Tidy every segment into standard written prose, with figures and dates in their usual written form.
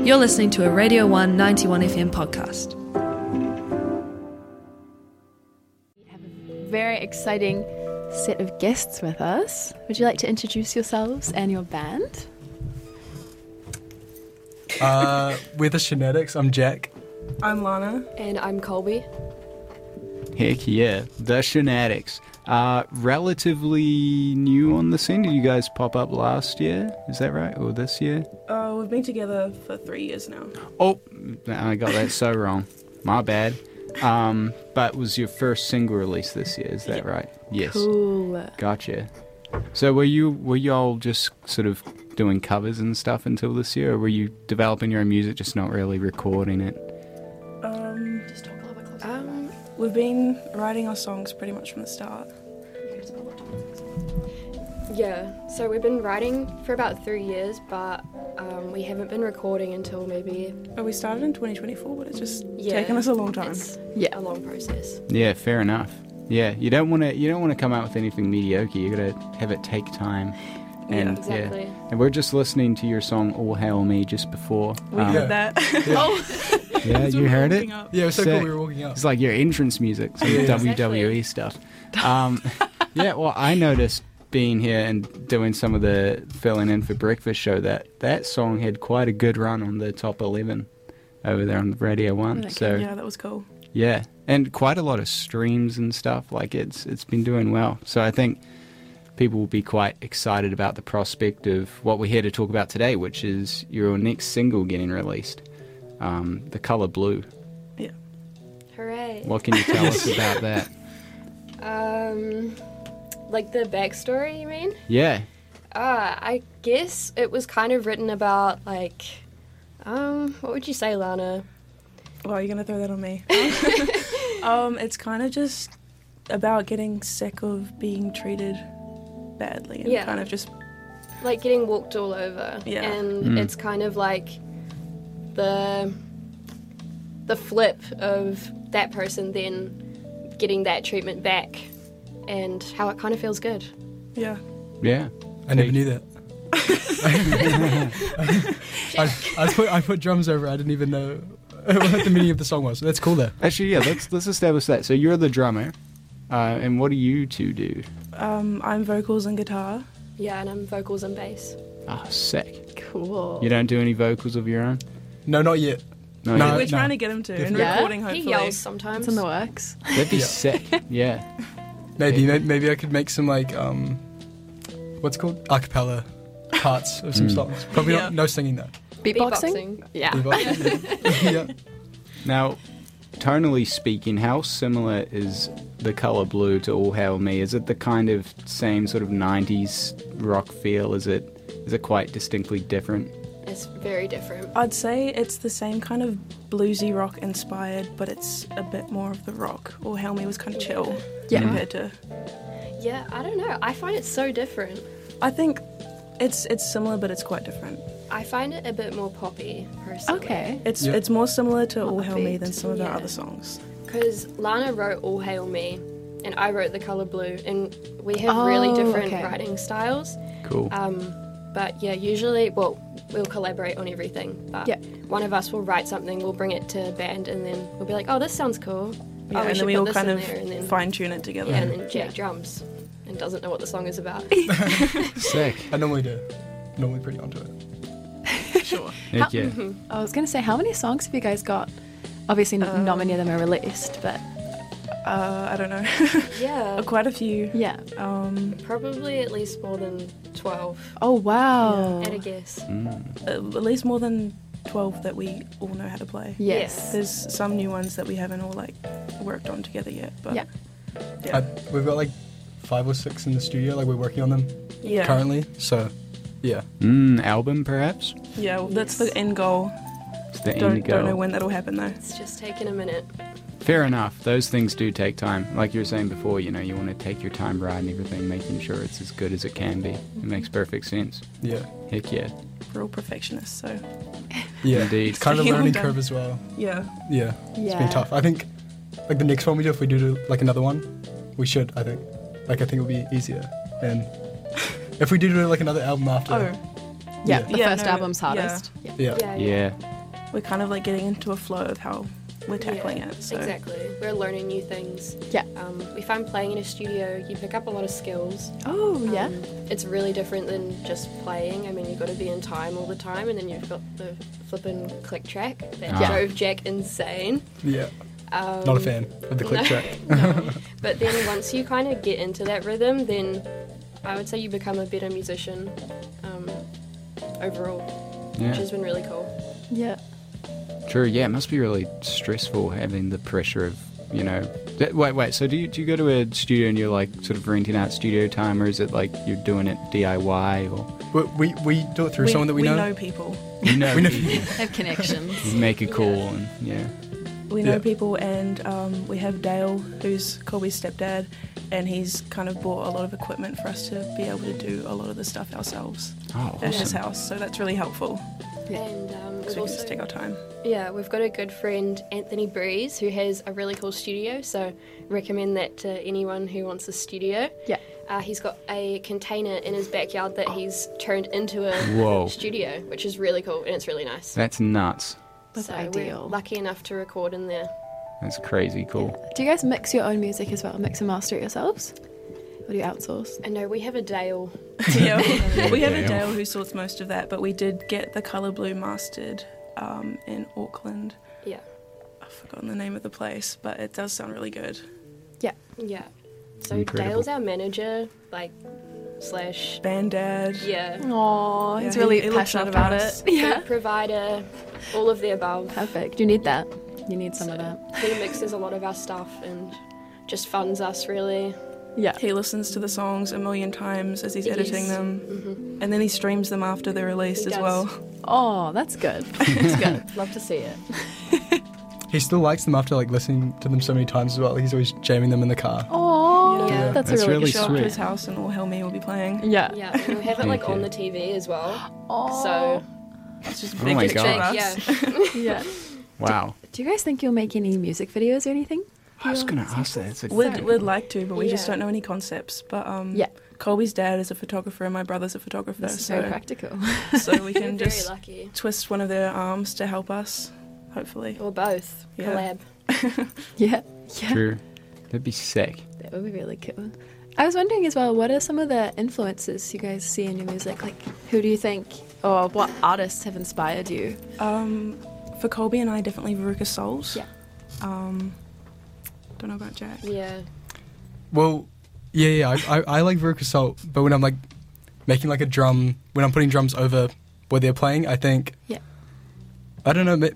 You're listening to a Radio 1 91 FM podcast. We have a very exciting set of guests with us. Would you like to introduce yourselves and your band? We're the Genetics. I'm Jack. I'm Lana. And I'm Colby. Heck yeah, the Genetics. Relatively new on the scene. Did you guys pop up last year? Is that right? Or this year? We've been together for 3 years now. Oh, I got that so wrong. My bad. But was your first single release this year? Is that right? Yes. Cool. Gotcha. So were you all just sort of doing covers and stuff until this year, or were you developing your own music, just not really recording it? Just talk a little bit closer. We've been writing our songs pretty much from the start. Yeah, so we've been writing for about 3 years, but we haven't been recording until maybe... We started in 2024, but it's just Yeah, taken us a long time. It's Yeah. a long process. Yeah, fair enough. Yeah, you don't want to come out with anything mediocre. You got to have it take time. And Exactly. and we're just listening to your song "All Hail Me" just before. We heard that. Yeah, As we you were heard it. walking up. Yeah, it was so Sick. cool. We were walking up. It's like your entrance music, some Yeah. WWE stuff. Yeah, well, I noticed being here and doing some of the filling in for breakfast show that song had quite a good run on the top 11 over there on Radio 1. Okay, So Yeah, that was cool. yeah, and quite a lot of streams and stuff. Like it's been doing well. So I think people will be quite excited about the prospect of what we're here to talk about today, which is your next single getting released, The Colour Blue. Yeah. Hooray. What can you tell us about that? Like the backstory, you mean? Yeah. I guess it was kind of written about, like, what would you say, Lana? Well, you're going to throw that on me. It's kind of just about getting sick of being treated badly and Yeah. kind of just... Like getting walked all over. Yeah. And it's kind of like the flip of that person then getting that treatment back and how it kind of feels good. Yeah. Yeah. I never knew that. I put drums over. I didn't even know what the meaning of the song was. That's cool though. Actually, yeah, let's establish that. So you're the drummer, and what do you two do? I'm vocals and guitar. Yeah, and I'm vocals and bass. Ah, sick. Cool. You don't do any vocals of your own? No, not yet. No, No. you- We're trying to get him to, and Yeah? recording He hopefully. yells sometimes. It's in the works. That'd be Yeah. sick. Yeah. Maybe I could make some like what's it called acapella parts of some songs. Probably Yeah. not no singing though. Beatboxing? Yeah. Yeah. Now, tonally speaking, how similar is The Colour Blue to All Hail Me? Is it the kind of same sort of 90s rock feel? Is it quite distinctly different? It's very different. I'd say it's the same kind of bluesy rock inspired, but it's a bit more of the rock. Or Hail Me was kind of chill Yeah. compared to... Yeah, I don't know. I find it so different. I think it's similar, but it's quite different. I find it a bit more poppy, personally. Okay. It's Yeah. it's more similar to All Hail Me Upbeat. than some of our Yeah. other songs. Because Lana wrote All Hail Me, and I wrote The Colour Blue, and we have Oh, really different okay. writing styles. Cool. But yeah, usually, well, we'll collaborate on everything. But Yeah. one of us will write something, we'll bring it to band, and then we'll be like, oh, this sounds cool. Yeah, Oh, we and should then we put all this kind in of there, and then fine tune it together. yeah, and then Jack drums and doesn't know what the song is about. Sick. I normally do. Normally pretty onto it. Sure. Heck yeah. I was going to say, how many songs have you guys got? Obviously, not many of them are released, but I don't know. Yeah, Quite a few. yeah. probably at least more than 12 Oh, wow. at a guess. At least more than 12 that we all know how to play. Yes. There's some new ones that we haven't all like worked on together yet. But Yeah. Yeah. We've got like 5 or 6 in the studio. Like we're working on them Yeah. currently. So yeah. Album, perhaps? Yeah, well, that's Yes. the end goal. It's the Don't indigo. know when that'll happen though. It's just taking a minute. Fair enough. Those things do take time. Like you were saying before, you want to take your time writing everything, making sure it's as good as it can be. It makes perfect sense. Yeah. Heck yeah. We're all perfectionists, so Yeah. Indeed. It's kind of a Taking a long learning time. curve as well. yeah. Yeah. It's Yeah. been tough. I think like the next one we do, if we do like another one, we should, I think. Like I think it'll be easier. And if we do like another album after. Oh, Yeah, Yeah. the Yeah, first no, album's yeah. hardest. Yeah. Yeah. we're kind of like getting into a flow of how we're tackling Yeah, it. So Exactly. We're learning new things. Yeah. We find playing in a studio, you pick up a lot of skills. Oh, yeah. It's really different than just playing. I mean, you've got to be in time all the time, and then you've got the flippin' click track that Ah. drove Jack insane. Yeah. Not a fan of the click no. track. No. But then once you kind of get into that rhythm, then I would say you become a better musician overall, which Yeah. has been really cool. Yeah. True. Yeah, it must be really stressful having the pressure of, you know. Wait. So do you go to a studio and you're like sort of renting out studio time, or is it like you're doing it DIY, or We do it through someone that we know. people. you know, We know people, Have connections. you make a call and yeah. We know Yeah. people, and we have Dale, who's Colby's stepdad, and he's kind of bought a lot of equipment for us to be able to do a lot of the stuff ourselves Oh, at his awesome. house. So that's really helpful. And So we've we can also just take our time. Yeah, we've got a good friend, Anthony Breeze, who has a really cool studio, so recommend that to anyone who wants a studio. Yeah. He's got a container in his backyard that he's turned into a Whoa. studio, which is really cool, and it's really nice. That's nuts. That's so ideal. We're lucky enough to record in there. That's crazy cool. Do you guys mix your own music as well? Mix and master it yourselves? Or do you outsource? I know we have a Dale. Yeah, we have a Dale. Dale who sorts most of that, but we did get the Colour Blue mastered in Auckland. Yeah. I've forgotten the name of the place, but it does sound really good. Yeah. So Incredible. Dale's our manager, slash, Band dad. yeah, Oh, he's Yeah, really he looks passionate after about us. it. Yeah. food provider, all of the above. Perfect. You need that. You need some of that. He mixes a lot of our stuff and just funds us, really. Yeah. He listens to the songs a million times as he's Yes. editing them, Mm-hmm. and then he streams them after they're released He as does. well. Oh, that's good. That's good. Love to see it. He still likes them after like listening to them so many times as well. He's always jamming them in the car. Oh, Yeah. that's That's a really really good Show up sweet. to his house and All Hail Me will be playing. Yeah. Yeah, and we have it Thank on you. the TV as well. Oh. So It's just a Oh big my picture of God. us. yeah, Yeah. Wow. Do you guys think you'll make any music videos or anything? I was going to ask that. It's a We'd like to, but we just Yeah. don't know any concepts. But Yeah. Colby's dad is a photographer and my brother's a photographer, This is so very practical. so we we're can very just lucky. twist one of their arms to help us, hopefully. Or both. Yeah. Collab. Yeah. Yeah. true. That'd be sick. That would be really cool. I was wondering as well, what are some of the influences you guys see in your music? Like, who do you think, or what artists have inspired you? For Colby and I, definitely Veruca Salt. Yeah. Don't know about Jack. Yeah. Well, yeah. I like Veruca Salt, but when I'm like making like a drum, when I'm putting drums over what they're playing, I think. Yeah. I don't know,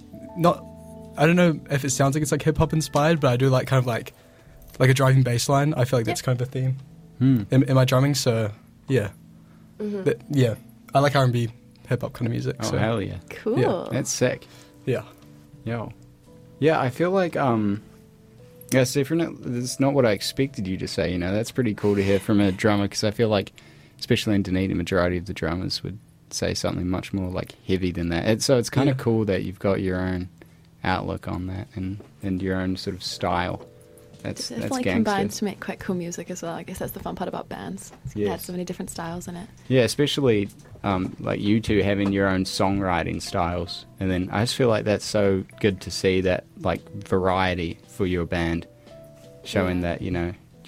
I don't know if it sounds like it's like hip hop inspired, but I do like kind of like a driving bass line. I feel like that's kind of the theme in my drumming. So yeah, but, yeah, I like R&B, hip hop kind of music. Oh, so hell yeah. Cool. That's sick. yeah. Yo. Yeah, I feel like, yeah, it's different. It's not what I expected you to say, you know. That's pretty cool to hear from a drummer, because I feel like, especially in Dunedin, the majority of the drummers would say something much more, like, heavy than that. So it's kind of cool that you've got your own outlook on that and your own sort of style. It That's definitely gangster. combines to make quite cool music as well. I guess that's the fun part about bands. It Yes. has so many different styles in it. Yeah, especially like you two having your own songwriting styles, and then I just feel like that's so good to see that like variety for your band, showing that you're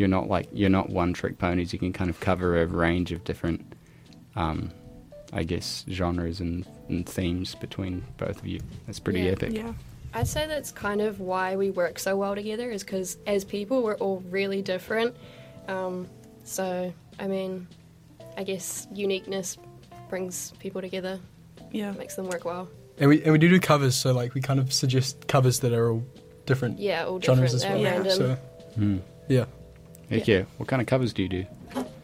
not one trick ponies. You can kind of cover a range of different, I guess, genres and themes between both of you. That's pretty Yeah. epic. Yeah. I'd say that's kind of why we work so well together, is because as people we're all really different. So, I mean, I guess uniqueness brings people together, Yeah. makes them work well. And we do covers, so like we kind of suggest covers that are all different Yeah, all genres different. as They're well. random. So yeah, Heck yeah. What kind of covers do you do?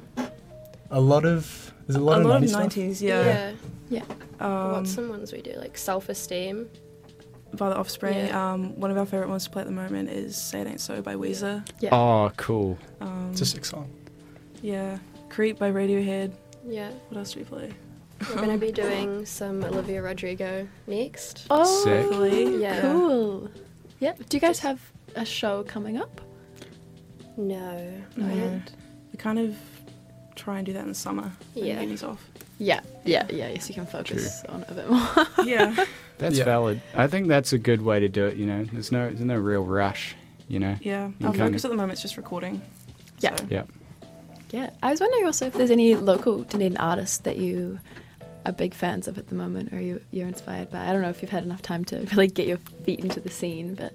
a lot of there's a lot A of lot 90s of stuff. 90s, yeah. Yeah. What's some ones we do? Like Self-Esteem. By the Offspring. Yeah. One of our favourite ones to play at the moment is Say It Ain't So by Weezer. Yeah. Oh, cool. It's a sick song. Yeah. Creep by Radiohead. Yeah. What else do we play? We're going to be doing some Olivia Rodrigo next. Oh, Sick. Hopefully. Yeah. cool. Yeah. Do you guys have a show coming up? No, not No. yet. We're kind of try and do that in the summer. Yeah. When uni's off. Yeah, so you can focus on it a bit more. Yeah. That's Yeah. valid. I think that's a good way to do it. You know, there's no real rush. You know. Yeah. You Our kind focus of- at the moment is just recording. Yeah. So. Yeah. Yeah, I was wondering also if there's any local Dunedin artists that you are big fans of at the moment, or you're inspired by. I don't know if you've had enough time to really get your feet into the scene, but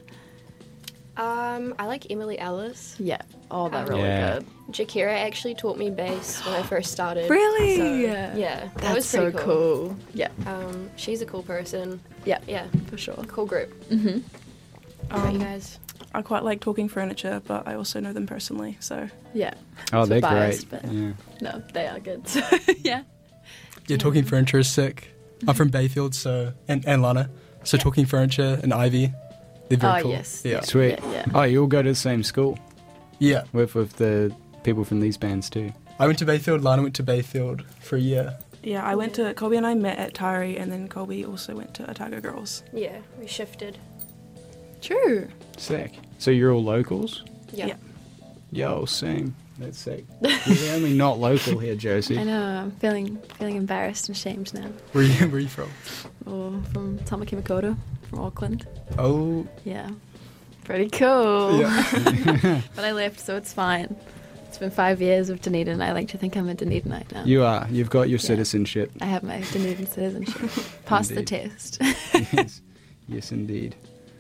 I like Emily Ellis. yeah, oh, they're really Yeah. good. Jakira actually taught me bass when I first started. Really? So, Yeah. yeah. That That's was so pretty cool. Yeah, She's a cool person. yeah, Yeah. for sure. Cool group. Mm-hmm. What about you guys? I quite like Talking Furniture, but I also know them personally. So Yeah. Oh, It's they're biased, great. but- Yeah. No, they are good. So, yeah. Yeah, Talking Furniture is sick. I'm from Bayfield, so and Lana. So Talking Furniture and Ivy, they're very Oh, cool. yes. Yeah. Sweet. Yeah. Oh, you all go to the same school Yeah. with the people from these bands too. I went to Bayfield, Lana went to Bayfield for a year. yeah, I went to Colby and I met at Tari, and then Colby also went to Otago Girls. Yeah, we shifted. True. Sick. So you're all locals? Yeah. Yeah. Yo, same. That's sick. You're the only not local here, Josie. I know. I'm feeling embarrassed and ashamed now. Where are you from? Oh, from Tamaki Makaurau, from Auckland. Oh, Yeah. Pretty cool. yeah. But I left, so it's fine. It's been 5 years of Dunedin. I like to think I'm a Dunedinite now. You are. You've got your Yeah. citizenship. I have my Dunedin citizenship. Passed the Indeed. test. Yes. Yes, indeed.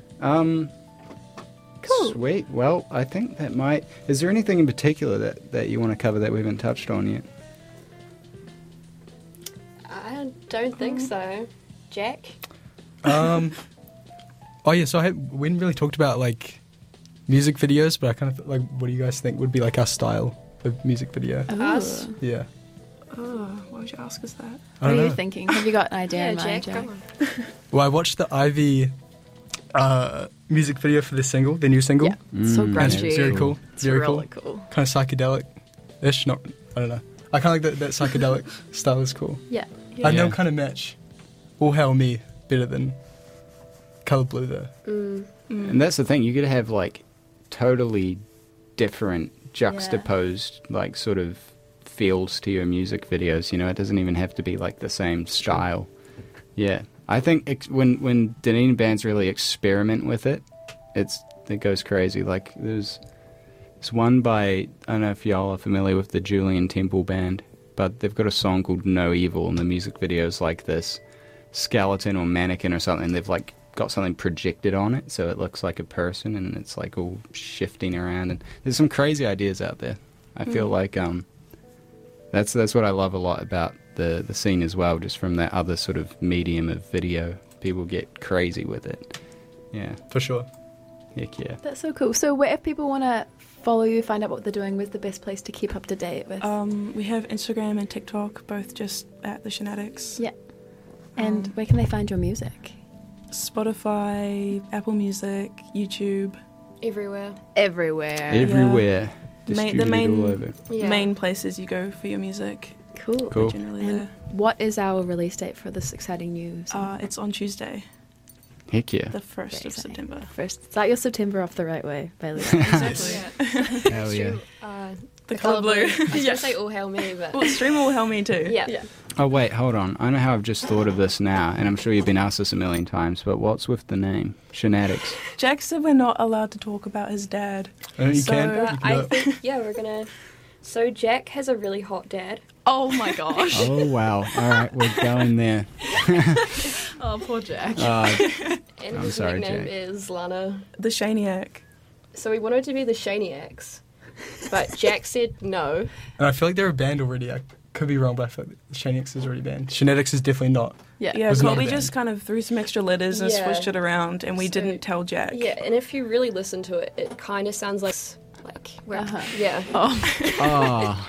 Cool. Sweet. Well, I think that might... Is there anything in particular that you want to cover that we haven't touched on yet? I don't think so. Jack? Oh yeah, so we hadn't really talked about like music videos, but I kind of like, what do you guys think would be like our style of music video? Us? Ooh. Yeah. Oh, why would you ask us that? I What don't are know. you thinking? Have you got an idea Yeah, in mind, Jack, Jack? come on. Well, I watched the Ivy music video for the single, the new single. Yeah, it's so Mm, And grungy. it's very cool. It's very really cool. cool. Kind of psychedelic-ish. Not, I don't know. I kind of like that psychedelic style is cool. Yeah. I know Yeah. kind of match All Hail Me better than Color Blue though. And that's the thing. You could have like totally different juxtaposed like sort of feels to your music videos. You know, it doesn't even have to be like the same style. Yeah, I think when Dunedin bands really experiment with it, it goes crazy. Like there's one by, I don't know if y'all are familiar with the Julian Temple band, but they've got a song called No Evil, and the music video is like this skeleton or mannequin or something. They've like got something projected on it, so it looks like a person, and it's like all shifting around. And there's some crazy ideas out there. I feel like that's what I love a lot about the scene as well. Just from that other sort of medium of video, people get crazy with it. Yeah, For sure. heck yeah. That's so cool. So, where if people want to follow you, find out what they're doing, where's the best place to keep up to date with? We have Instagram and TikTok, both just at the Shenantics. Yeah. And where can they find your music? Spotify, Apple Music, YouTube. Everywhere. Everywhere. Everywhere. The Distributed main- all over. Yeah. Main places you go for your music. Cool. Cool. Generally And there. what is our release date for this exciting news? It's on Tuesday, Heck yeah. the 1st of September. First, start your September off the right way, Bailey. Exactly. Hell yeah. The colour blue. I was going to say All Hail Me, but... Well, Stream will help me too. yeah. Oh wait, hold on. I know how I've just thought of this now, and I'm sure you've been asked this a million times, but what's with the name? Shenantics. Jack said we're not allowed to talk about his dad. You So- can. But You can I do it. think, yeah, we're going to... So Jack has a really hot dad. Oh my gosh. Oh wow. Alright, we're going there. Oh, poor Jack. And I'm his sorry, nickname Jack. is Lana. The Shaniac. So we wanted to be the Shaniacs, but Jack said no. And I feel like they're a band already. I could be wrong, but I feel like Shenantics is already banned. Shenantics is definitely not. Yeah, Was not Colby a just kind of threw some extra letters and Yeah. switched it around, and we So- didn't tell Jack. Yeah, and if you really listen to it, it kind of sounds like we're, yeah. Oh.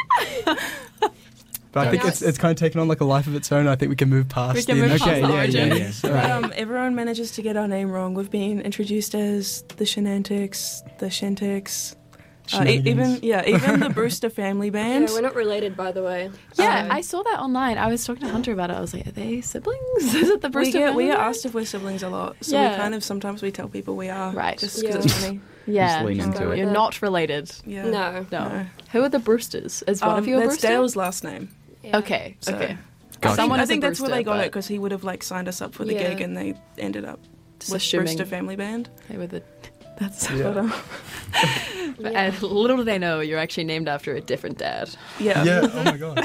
But I think That's- it's kind of taken on like a life of its own. I think we can move past. We can the move initial- past the Okay, yeah, origin. yeah. So- Right. Everyone manages to get our name wrong. We've been introduced as the Shenantics, the Shentics, Shenanigans. Even the Brewster family band. Yeah, we're not related, by the way. Yeah, I saw that online. I was talking to Hunter about it. I was like, are they siblings? Is it the Brewster family? We get band? asked if we're siblings a lot, so Yeah. we kind of sometimes we tell people we are, Right. Just because Yeah. it's funny. Yeah. Just lean into it. You're not related. Yeah. No. No. Who are the Brewsters? Is one of you a That's Brewster? Dale's last name. Yeah. Okay. So- Okay. Gotcha. Someone I is a think that's where Brewster, they got it but because he would have like signed us up for the Yeah. gig, and they ended up Just with assuming Brewster family band. they were the. That's. Yeah. But, Yeah. little do they know, you're actually named after a different dad. Yeah. Yeah. Oh my god.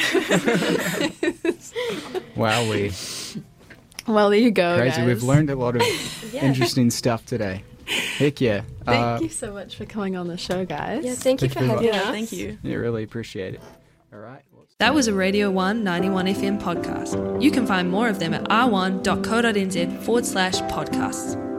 Wowee. Well, there you go. Crazy. Guys. We've learned a lot of Yeah. interesting stuff today. Heck yeah. Thank you so much for coming on the show, guys. Yeah, thank you Thank for you very having Yeah. us. Thank you. Yeah, really appreciate it. All right. That was a Radio 1 91 FM podcast. You can find more of them at r1.co.nz/podcasts.